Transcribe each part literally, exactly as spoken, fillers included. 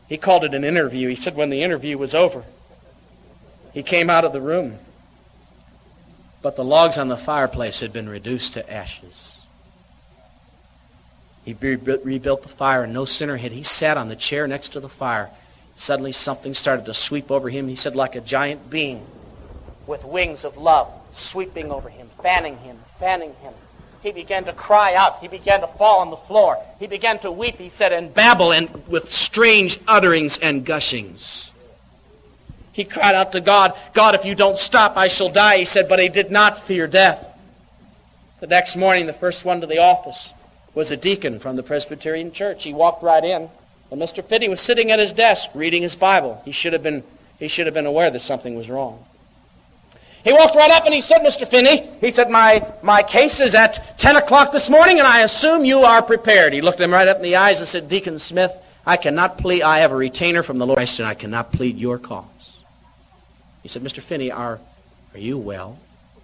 He called it an interview. He said when the interview was over, he came out of the room, but the logs on the fireplace had been reduced to ashes. He rebuilt the fire, and no sooner had he sat on the chair next to the fire, suddenly something started to sweep over him. He said, like a giant being with wings of love sweeping over him, fanning him, fanning him. He began to cry out. He began to fall on the floor. He began to weep, he said, and babble and with strange utterings and gushings. He cried out to God, God, if you don't stop, I shall die, he said, but he did not fear death. The next morning, the first one to the office was a deacon from the Presbyterian Church. He walked right in, and Mister Finney was sitting at his desk reading his Bible. He should have been, he should have been aware that something was wrong. He walked right up and he said, Mister Finney, he said, my, my case is at ten o'clock this morning, and I assume you are prepared. He looked him right up in the eyes and said, Deacon Smith, I cannot plead, I have a retainer from the Lord Christ, and I cannot plead your cause. He said, Mister Finney, are, are you well?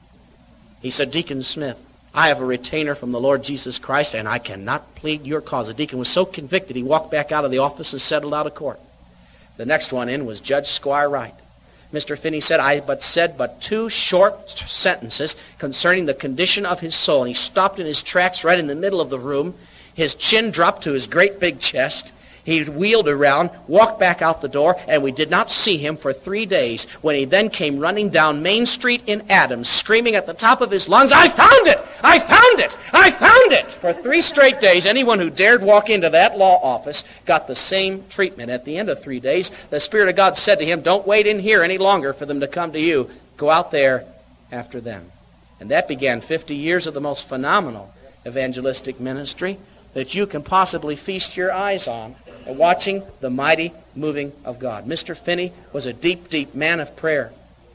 He said, Deacon Smith, I have a retainer from the Lord Jesus Christ, and I cannot plead your cause. The deacon was so convicted, he walked back out of the office and settled out of court. The next one in was Judge Squire Wright. Mister Finney said, I but said but two short sentences concerning the condition of his soul. And he stopped in his tracks right in the middle of the room. His chin dropped to his great big chest. He wheeled around, walked back out the door, and we did not see him for three days when he then came running down Main Street in Adams, screaming at the top of his lungs, I found it! I found it! I found it! For three straight days, anyone who dared walk into that law office got the same treatment. At the end of three days, the Spirit of God said to him, don't wait in here any longer for them to come to you. Go out there after them. And that began fifty years of the most phenomenal evangelistic ministry that you can possibly feast your eyes on, watching the mighty moving of God. Mister Finney was a deep, deep man of prayer.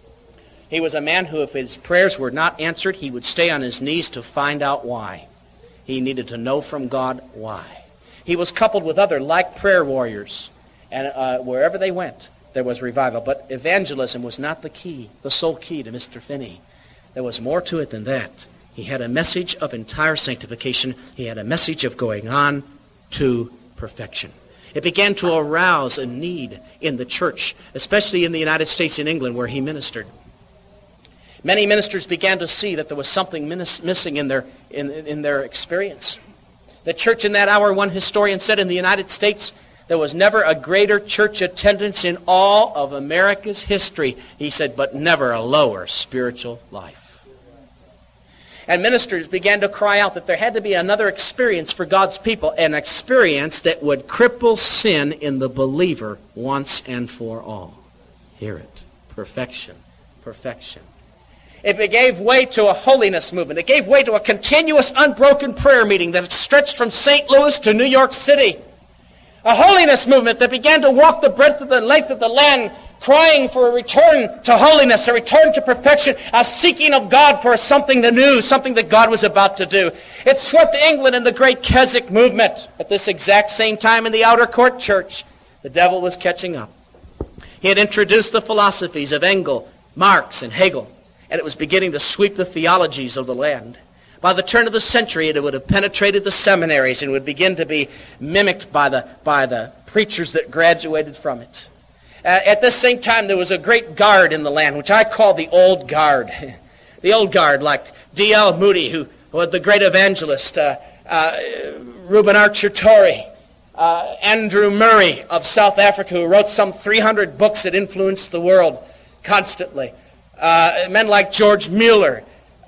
He was a man who, if his prayers were not answered, he would stay on his knees to find out why. He needed to know from God why. He was coupled with other like prayer warriors, and uh, wherever they went, there was revival. But evangelism was not the key, the sole key to Mister Finney. There was more to it than that. He had a message of entire sanctification. He had a message of going on to perfection. It began to arouse a need in the church, especially in the United States and England where he ministered. Many ministers began to see that there was something missing in their, in, in their experience. The church in that hour, one historian said, in the United States, there was never a greater church attendance in all of America's history. He said, but never a lower spiritual life. And ministers began to cry out that there had to be another experience for God's people, an experience that would cripple sin in the believer once and for all. Hear it. Perfection. Perfection. It gave way to a holiness movement. It gave way to a continuous, unbroken prayer meeting that stretched from Saint Louis to New York City. A holiness movement that began to walk the breadth of the length of the land, crying for a return to holiness, a return to perfection, a seeking of God for something new, something that God was about to do. It swept England in the great Keswick movement. At this exact same time in the outer court church, the devil was catching up. He had introduced the philosophies of Engel, Marx, and Hegel, and it was beginning to sweep the theologies of the land. By the turn of the century, it would have penetrated the seminaries and would begin to be mimicked by the, by the preachers that graduated from it. Uh, at this same time, there was a great guard in the land, which I call the old guard. The old guard, like D L Moody, who was the great evangelist, uh, uh, Reuben Archer Torrey, uh, Andrew Murray of South Africa, who wrote some three hundred books that influenced the world constantly. Uh, men like George Mueller,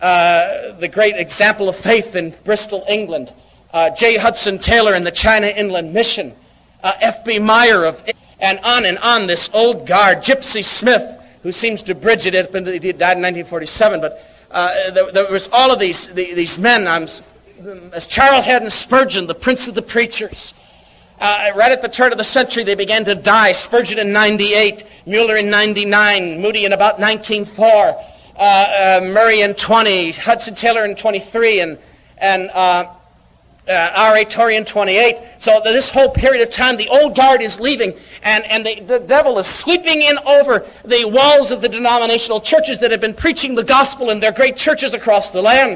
uh, the great example of faith in Bristol, England. Uh, J. Hudson Taylor in the China Inland Mission. Uh, F B Meyer of... And on and on, this old guard, Gypsy Smith, who seems to bridge it. He died in nineteen forty-seven, but uh, there, there was all of these the, these men. Um, as Charles Haddon Spurgeon, the prince of the preachers. Uh, right at the turn of the century, they began to die. Spurgeon in ninety-eight, Mueller in ninety-nine, Moody in about nineteen oh four, uh, uh, Murray in twenty, Hudson Taylor in twenty-three, and and. Uh, Uh, R A Torrey in twenty-eight. So this whole period of time, the old guard is leaving, and, and the, the devil is sweeping in over the walls of the denominational churches that have been preaching the gospel in their great churches across the land.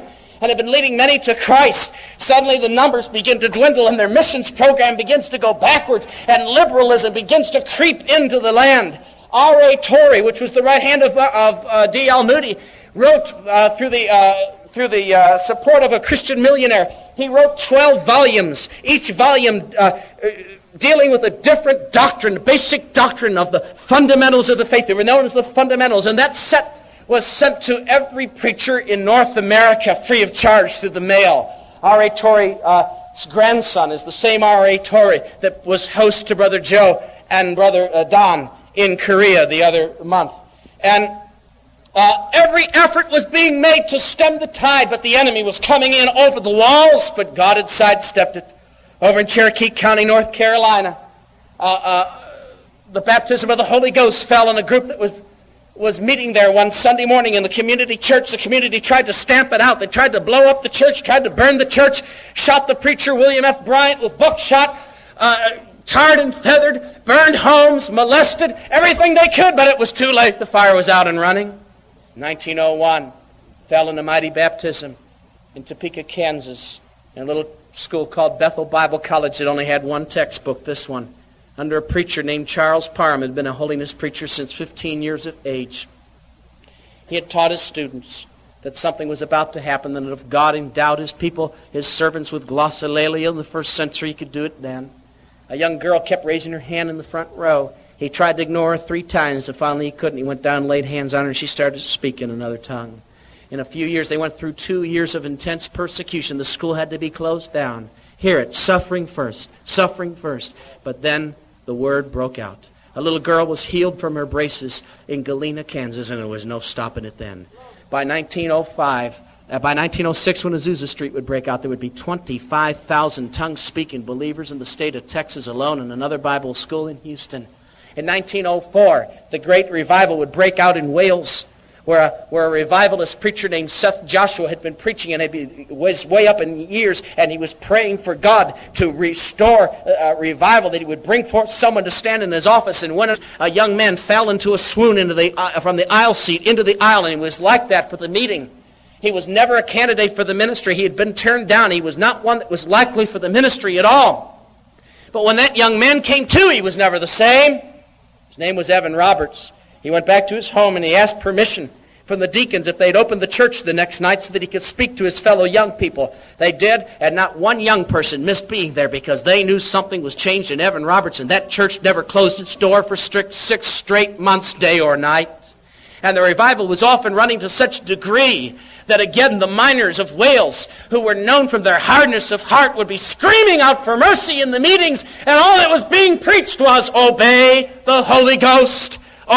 and had been leading many to Christ. Suddenly the numbers begin to dwindle and their missions program begins to go backwards and liberalism begins to creep into the land. R A Torrey, which was the right hand of, of uh, D L Moody, wrote uh, through the, uh, through the uh, support of a Christian millionaire, he wrote twelve volumes, each volume uh, dealing with a different doctrine, basic doctrine of the fundamentals of the faith. They were known as the fundamentals, and that set was sent to every preacher in North America free of charge through the mail. R A Torrey's uh, grandson is the same R A Torrey that was host to Brother Joe and Brother uh, Don in Korea the other month. And uh, every effort was being made to stem the tide, but the enemy was coming in over the walls, but God had sidestepped it. Over in Cherokee County, North Carolina, uh, uh, the baptism of the Holy Ghost fell on a group that was was meeting there one Sunday morning in the community church. The community tried to stamp it out. They tried to blow up the church, tried to burn the church, shot the preacher, William F. Bryant, with buckshot, uh, tarred and feathered, burned homes, molested, everything they could, but it was too late. The fire was out and running. nineteen oh one, fell in a mighty baptism in Topeka, Kansas, in a little school called Bethel Bible College that only had one textbook, this one, under a preacher named Charles Parham, had been a holiness preacher since fifteen years of age. He had taught his students that something was about to happen, and that if God endowed his people, his servants, with glossolalia in the first century, he could do it then. A young girl kept raising her hand in the front row. He tried to ignore her three times, and finally he couldn't. He went down and laid hands on her, and she started to speak in another tongue. In a few years, they went through two years of intense persecution. The school had to be closed down. Hear it, suffering first, suffering first. But then the word broke out. A little girl was healed from her braces in Galena, Kansas, and there was no stopping it then. By nineteen oh five, uh, by nineteen oh six, when Azusa Street would break out, there would be twenty-five thousand tongue-speaking believers in the state of Texas alone, and another Bible school in Houston. In nineteen oh four, the great revival would break out in Wales, where a, where a revivalist preacher named Seth Joshua had been preaching, and he was way up in years, and he was praying for God to restore a revival, that he would bring forth someone to stand in his office. And when a young man fell into a swoon into the uh, from the aisle seat into the aisle, and he was like that for the meeting. He was never a candidate for the ministry. He had been turned down. He was not one that was likely for the ministry at all. But when that young man came to, he was never the same. His name was Evan Roberts. He went back to his home and he asked permission from the deacons if they'd open the church the next night so that he could speak to his fellow young people. They did, and not one young person missed being there because they knew something was changed in Evan Roberts, and that church never closed its door for strict six straight months, day or night. And the revival was often running to such a degree that again the miners of Wales, who were known for their hardness of heart, would be screaming out for mercy in the meetings, and all that was being preached was, obey the Holy Ghost.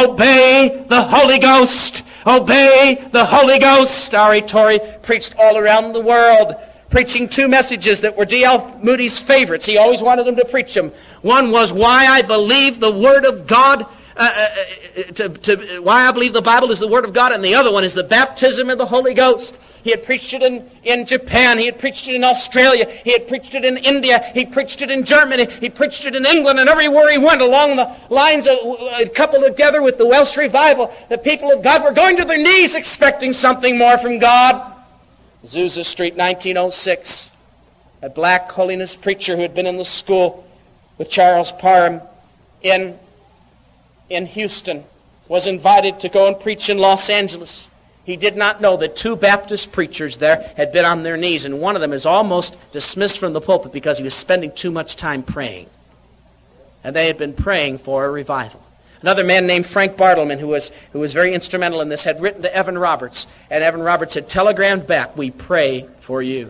Obey the Holy Ghost. Obey the Holy Ghost. R A Torrey preached all around the world, preaching two messages that were D L Moody's favorites. He always wanted them to preach them. One was why I believe the Word of God, uh, uh, to, to, why I believe the Bible is the Word of God, and the other one is the baptism of the Holy Ghost. He had preached it in, in Japan. He had preached it in Australia. He had preached it in India. He preached it in Germany. He preached it in England. And everywhere he went along the lines, of, uh, coupled together with the Welsh revival, the people of God were going to their knees expecting something more from God. Azusa Street, nineteen oh six. A black holiness preacher who had been in the school with Charles Parham in, in Houston was invited to go and preach in Los Angeles. He did not know that two Baptist preachers there had been on their knees, and one of them is almost dismissed from the pulpit because he was spending too much time praying. And they had been praying for a revival. Another man named Frank Bartleman, who was, who was very instrumental in this, had written to Evan Roberts, and Evan Roberts had telegrammed back, we pray for you.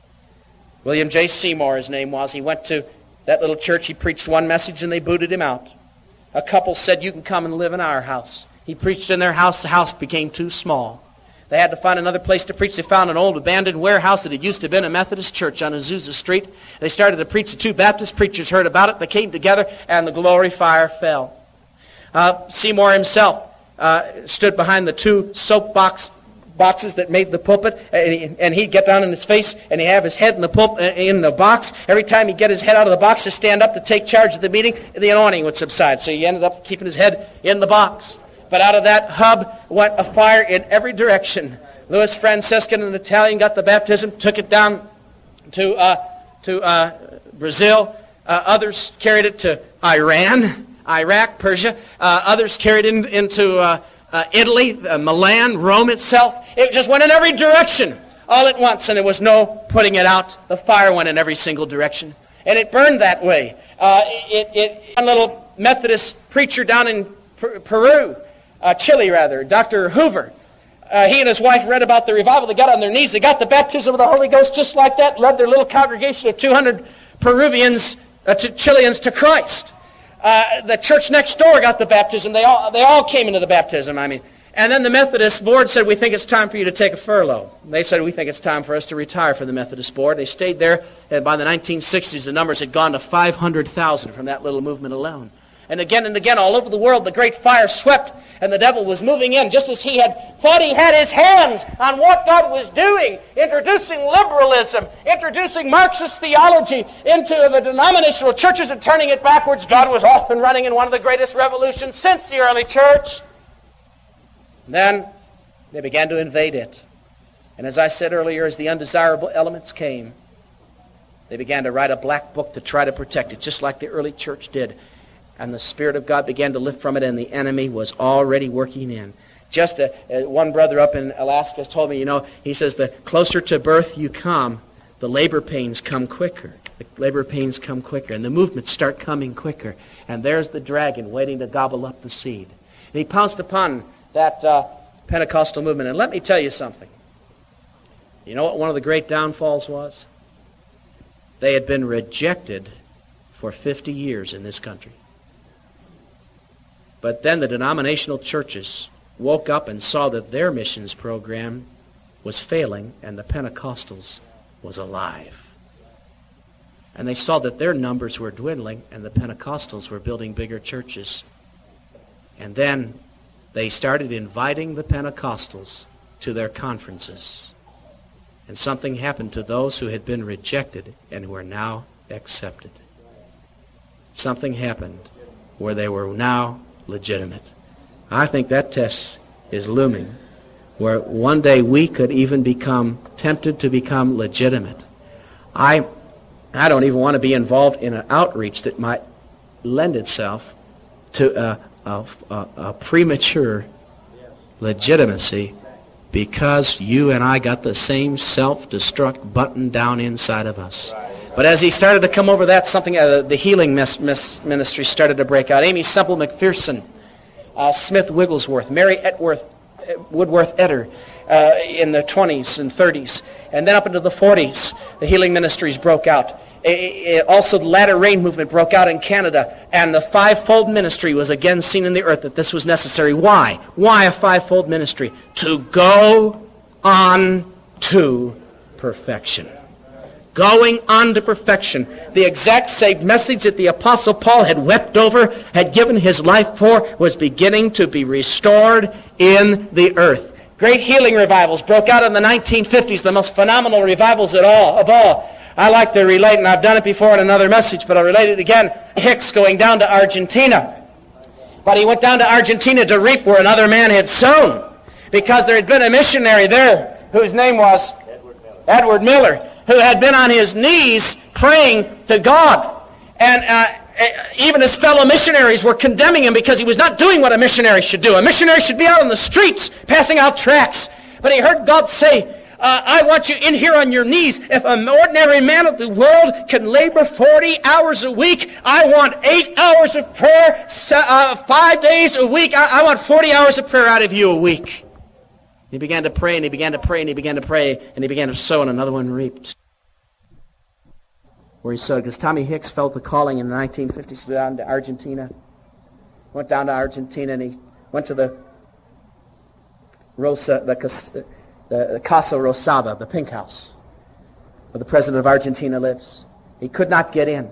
William J. Seymour, his name was, he went to that little church. He preached one message, and they booted him out. A couple said, you can come and live in our house. He preached in their house. The house became too small. They had to find another place to preach. They found an old abandoned warehouse that had used to have been a Methodist church on Azusa Street. They started to preach. The two Baptist preachers heard about it. They came together, and the glory fire fell. Uh, Seymour himself uh, stood behind the two soapbox boxes that made the pulpit, and, he, and he'd get down on his face, and he'd have his head in the pulpit, in the box. Every time he'd get his head out of the box to stand up to take charge of the meeting, the anointing would subside. So he ended up keeping his head in the box. But out of that hub went a fire in every direction. Louis Franciscan, an Italian, got the baptism, took it down to uh, to uh, Brazil. Uh, others carried it to Iran, Iraq, Persia. Uh, others carried it in, into uh, uh, Italy, uh, Milan, Rome itself. It just went in every direction all at once, and there was no putting it out. The fire went in every single direction, and it burned that way. Uh, it, it, a little Methodist preacher down in Peru, uh, Chile rather, Doctor Hoover, uh, he and his wife read about the revival. They got on their knees. They got the baptism of the Holy Ghost just like that, led their little congregation of two hundred Peruvians, uh, to Chileans to Christ. Uh, the church next door got the baptism. They all, they all came into the baptism, I mean. And then the Methodist board said, we think it's time for you to take a furlough. They said, we think it's time for us to retire from the Methodist board. They stayed there, and by the nineteen sixties, the numbers had gone to five hundred thousand from that little movement alone. And again and again, all over the world, the great fire swept, and the devil was moving in just as he had thought he had his hands on what God was doing, introducing liberalism, introducing Marxist theology into the denominational churches and turning it backwards. God was off and running in one of the greatest revolutions since the early church. Then they began to invade it. And as I said earlier, as the undesirable elements came, they began to write a black book to try to protect it, just like the early church did. And the Spirit of God began to lift from it, and the enemy was already working in. Just a, a, one brother up in Alaska told me, you know, he says, the closer to birth you come, the labor pains come quicker. The labor pains come quicker, and the movements start coming quicker. And there's the dragon waiting to gobble up the seed. And he pounced upon that uh, Pentecostal movement. And let me tell you something. You know what one of the great downfalls was? They had been rejected for fifty years in this country. But then the denominational churches woke up and saw that their missions program was failing and the Pentecostals was alive. And they saw that their numbers were dwindling and the Pentecostals were building bigger churches. And then they started inviting the Pentecostals to their conferences. And something happened to those who had been rejected and who were now accepted. Something happened where they were now legitimate. I think that test is looming, where one day we could even become tempted to become legitimate. I I don't even want to be involved in an outreach that might lend itself to a, a, a, a premature legitimacy because you and I got the same self-destruct button down inside of us. But as he started to come over that, something, uh, the healing mis- mis- ministry started to break out. Amy Semple McPherson, uh, Smith Wigglesworth, Mary Etworth, Woodworth Etter uh, in the twenties and thirties. And then up into the forties, the healing ministries broke out. It, it, also, the latter rain movement broke out in Canada, and the fivefold ministry was again seen in the earth that this was necessary. Why? Why a fivefold ministry? To go on to perfection. Going on to perfection. The exact same message that the Apostle Paul had wept over, had given his life for, was beginning to be restored in the earth. Great healing revivals broke out in the nineteen fifties, the most phenomenal revivals at all, of all. I like to relate, and I've done it before in another message, but I'll relate it again. Hicks going down to Argentina. But he went down to Argentina to reap where another man had sown, because there had been a missionary there whose name was Edward Miller, Edward Miller who had been on his knees praying to God. And uh, even his fellow missionaries were condemning him because he was not doing what a missionary should do. A missionary should be out on the streets passing out tracts. But he heard God say, Uh, I want you in here on your knees. If an ordinary man of the world can labor forty hours a week, I want eight hours of prayer, uh, five days a week. I, I want forty hours of prayer out of you a week. He began to pray, and he began to pray, and he began to pray, and he began to sow, and another one reaped. Where he sowed, because Tommy Hicks felt the calling in the nineteen fifties to go down to Argentina. Went down to Argentina, and he went to the Rosa, the the Casa Rosada, the pink house, where the president of Argentina lives. He could not get in.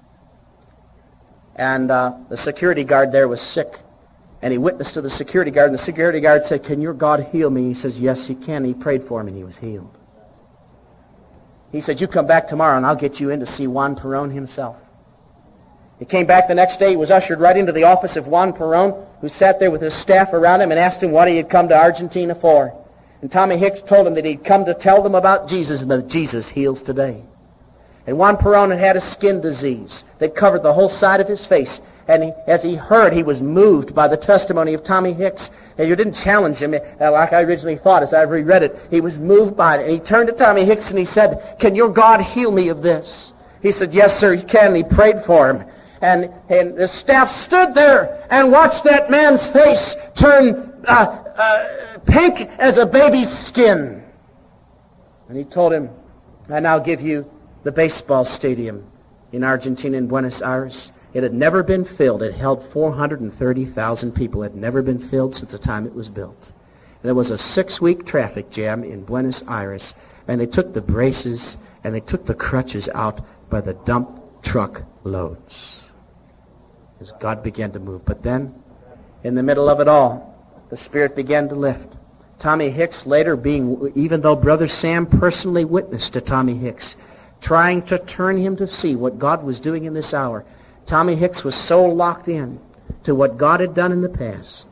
And uh, the security guard there was sick. And he witnessed to the security guard, and the security guard said, "Can your God heal me?" He says, "Yes, he can." He prayed for him, and he was healed. He said, "You come back tomorrow, and I'll get you in to see Juan Perón himself." He came back the next day. He was ushered right into the office of Juan Perón, who sat there with his staff around him and asked him what he had come to Argentina for. And And Tommy Hicks told him that he'd come to tell them about Jesus and that Jesus heals today. And Juan Perón had had a skin disease that covered the whole side of his face. And he, as he heard, he was moved by the testimony of Tommy Hicks. And you didn't challenge him uh, like I originally thought as I reread it. He was moved by it. And he turned to Tommy Hicks and he said, "Can your God heal me of this?" He said, "Yes, sir, he can." And he prayed for him. And, and the staff stood there and watched that man's face turn uh, uh, pink as a baby's skin. And he told him, "I now give you the baseball stadium in Argentina, in Buenos Aires." It had never been filled. It held four hundred thirty thousand people. It had never been filled since the time it was built. And there was a six-week traffic jam in Buenos Aires, and they took the braces and they took the crutches out by the dump truck loads as God began to move. But then, in the middle of it all, the Spirit began to lift. Tommy Hicks later being, even though Brother Sam personally witnessed to Tommy Hicks, trying to turn him to see what God was doing in this hour, Tommy Hicks was so locked in to what God had done in the past.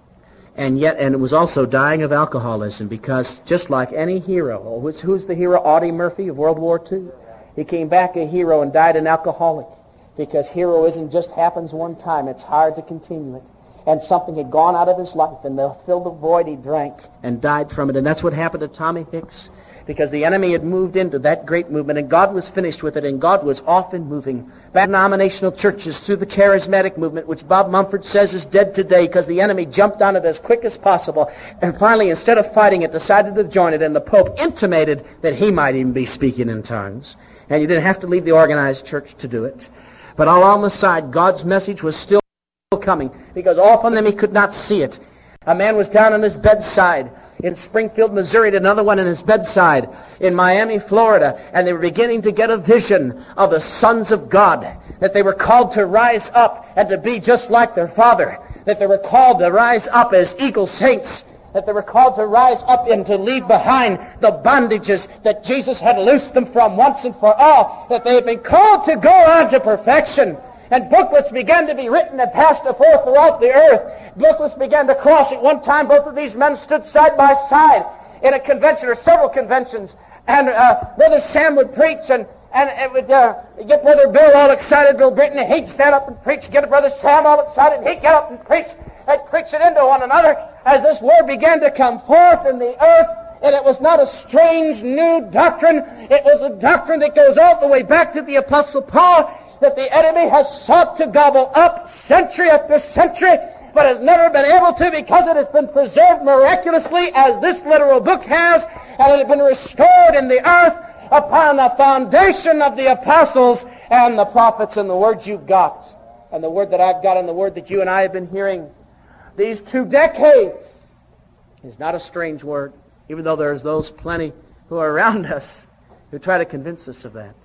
And yet, and it was also dying of alcoholism, because just like any hero, who's, who's the hero? Audie Murphy of World War Two. He came back a hero and died an alcoholic, because heroism just happens one time. It's hard to continue it. And something had gone out of his life, and to fill the void he drank and died from it. And that's what happened to Tommy Hicks, because the enemy had moved into that great movement, and God was finished with it, and God was often moving back denominational churches through the charismatic movement, which Bob Mumford says is dead today, because the enemy jumped on it as quick as possible, and finally, instead of fighting it, decided to join it, and the Pope intimated that he might even be speaking in tongues. And you didn't have to leave the organized church to do it. But all on the side, God's message was still coming, because off on them he could not see it. A man was down on his bedside in Springfield, Missouri, another one in his bedside in Miami, Florida, and they were beginning to get a vision of the sons of God, that they were called to rise up and to be just like their Father, that they were called to rise up as eagle saints, that they were called to rise up and to leave behind the bondages that Jesus had loosed them from once and for all, that they had been called to go on to perfection. And booklets began to be written and passed forth throughout the earth. Booklets began to cross. At one time, both of these men stood side by side in a convention, or several conventions. And uh, Brother Sam would preach, and, and it would uh, get Brother Bill all excited, Bill Britton, and he'd stand up and preach. Get Brother Sam all excited, and he'd get up and preach. They'd preach it into one another as this word began to come forth in the earth. And it was not a strange new doctrine. It was a doctrine that goes all the way back to the Apostle Paul, that the enemy has sought to gobble up century after century, but has never been able to, because it has been preserved miraculously, as this literal book has, and it has been restored in the earth upon the foundation of the apostles and the prophets, and the word you've got, and the word that I've got, and the word that you and I have been hearing these two decades is not a strange word, even though there's those plenty who are around us who try to convince us of that.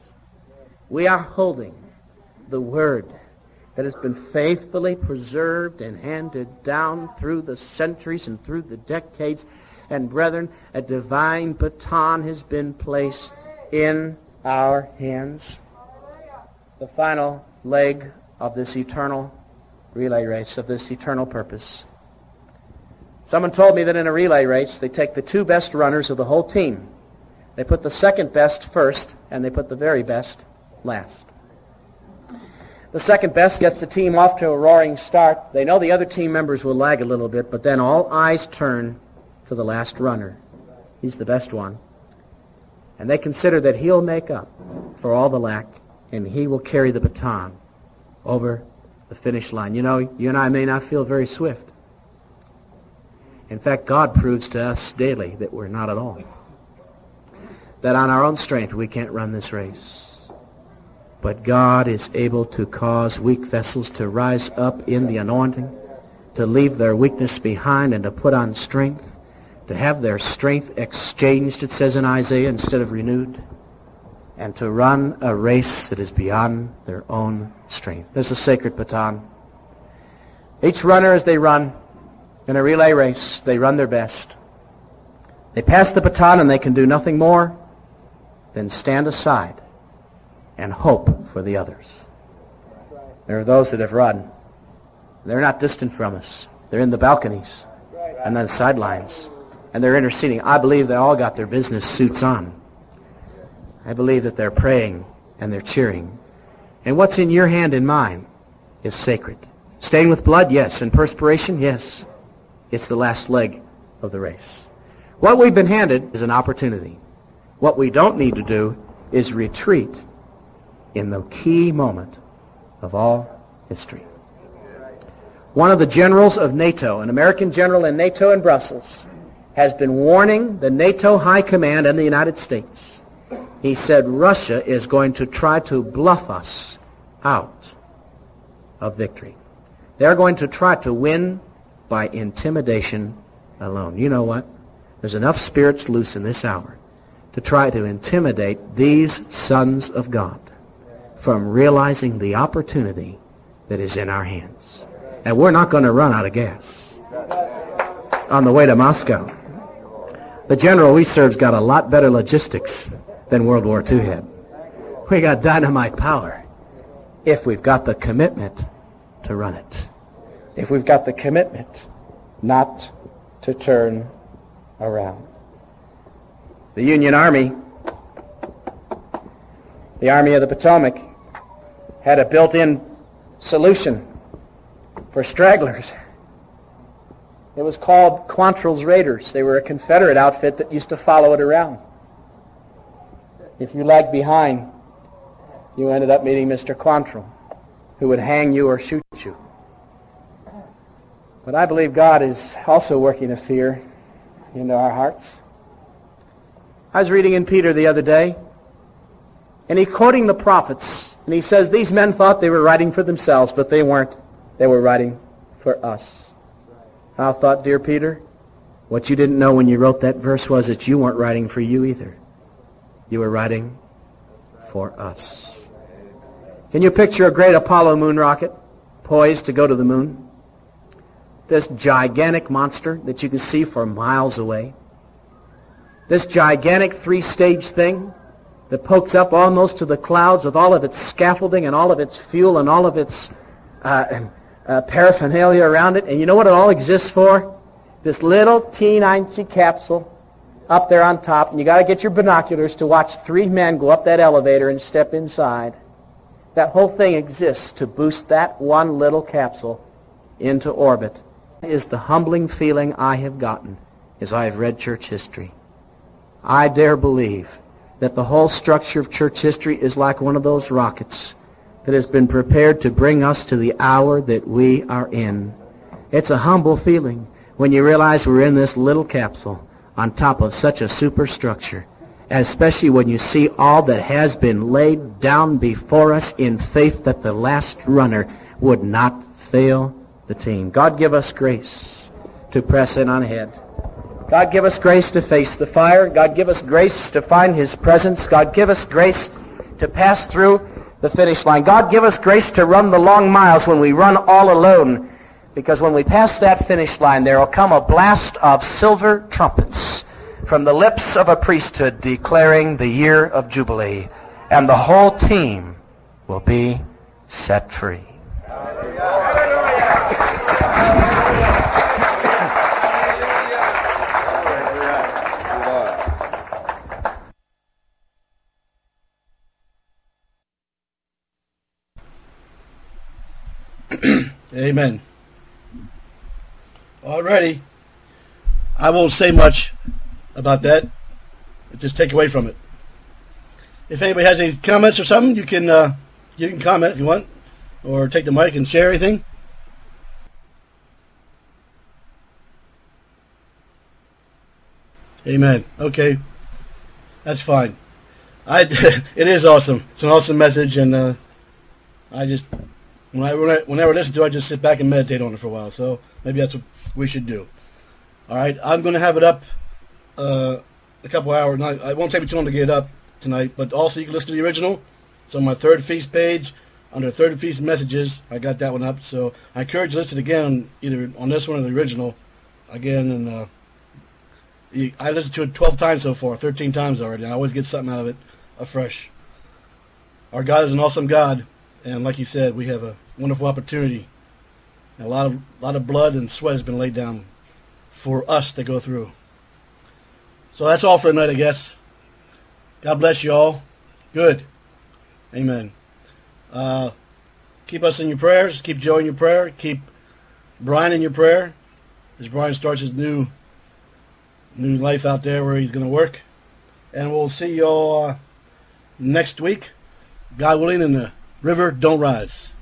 We are holding the word that has been faithfully preserved and handed down through the centuries and through the decades. And brethren, a divine baton has been placed in our hands. The final leg of this eternal relay race, of this eternal purpose. Someone told me that in a relay race, they take the two best runners of the whole team. They put the second best first, and they put the very best last. The second best gets the team off to a roaring start. They know the other team members will lag a little bit, but then all eyes turn to the last runner. He's the best one. And they consider that he'll make up for all the lack, and he will carry the baton over the finish line. You know, you and I may not feel very swift. In fact, God proves to us daily that we're not at all. That on our own strength we can't run this race. But God is able to cause weak vessels to rise up in the anointing, to leave their weakness behind and to put on strength, to have their strength exchanged, it says in Isaiah, instead of renewed, and to run a race that is beyond their own strength. There's a sacred baton. Each runner, as they run in a relay race, they run their best. They pass the baton and they can do nothing more than stand aside and hope for the others. There are those that have run. They're not distant from us. They're in the balconies and on the sidelines. and they're interceding. I believe they all got their business suits on. I believe that they're praying and they're cheering. And what's in your hand and mine is sacred. Stained with blood, yes. And perspiration, yes. It's the last leg of the race. What we've been handed is an opportunity. What we don't need to do is retreat in the key moment of all history. One of the generals of NATO, an American general in NATO in Brussels, has been warning the NATO High Command and the United States. He said Russia is going to try to bluff us out of victory. They're going to try to win by intimidation alone. You know what? There's enough spirits loose in this hour to try to intimidate these sons of God from realizing the opportunity that is in our hands. And we're not going to run out of gas on the way to Moscow. The general we serve's got a lot better logistics than World War Two had. We got dynamite power if we've got the commitment to run it. If we've got the commitment not to turn around. The Union Army, the Army of the Potomac, had a built-in solution for stragglers. It was called Quantrill's Raiders. They were a Confederate outfit that used to follow it around. If you lagged behind, you ended up meeting Mister Quantrill, who would hang you or shoot you. But I believe God is also working a fear into our hearts. I was reading in Peter the other day, and he's quoting the prophets, and he says these men thought they were writing for themselves, but they weren't. They were writing for us. I thought, dear Peter, what you didn't know when you wrote that verse was that you weren't writing for you either. You were writing for us. Can you picture a great Apollo moon rocket poised to go to the moon? This gigantic monster that you can see for miles away. This gigantic three-stage thing that pokes up almost to the clouds with all of its scaffolding and all of its fuel and all of its uh, uh, paraphernalia around it. And you know what it all exists for? This little teeny capsule up there on top. And you got to get your binoculars to watch three men go up that elevator and step inside. That whole thing exists to boost that one little capsule into orbit. Is the humbling feeling I have gotten as I have read church history. I dare believe that the whole structure of church history is like one of those rockets that has been prepared to bring us to the hour that we are in. It's a humble feeling when you realize we're in this little capsule on top of such a superstructure, especially when you see all that has been laid down before us in faith that the last runner would not fail the team. God give us grace to press in on ahead. God give us grace to face the fire. God give us grace to find His presence. God give us grace to pass through the finish line. God give us grace to run the long miles when we run all alone. Because when we pass that finish line, there will come a blast of silver trumpets from the lips of a priesthood declaring the year of Jubilee. And the whole team will be set free. Amen. Alrighty. I won't say much about that. Just take away from it. If anybody has any comments or something, you can uh, you can comment if you want, or take the mic and share anything. Amen. Okay, that's fine. I it is awesome. It's an awesome message, and uh, I just. When I, whenever I listen to it, I just sit back and meditate on it for a while. So maybe that's what we should do. All right, I'm going to have it up uh, a couple hours. Not, it won't take me too long to get it up tonight. But also, you can listen to the original. It's on my Third Feast page under Third Feast Messages. I got that one up. So I encourage you to listen again, either on this one or the original. Again, and uh, I listened to it twelve times so far, thirteen times already. And I always get something out of it afresh. Our God is an awesome God. And like you said, we have a wonderful opportunity. And a lot of a lot of blood and sweat has been laid down for us to go through. So that's all for tonight, I guess. God bless you all. Good. Amen. Uh, keep us in your prayers. Keep Joe in your prayer. Keep Brian in your prayer as Brian starts his new new life out there where he's going to work. And we'll see you all uh, next week. God willing, and the river don't rise.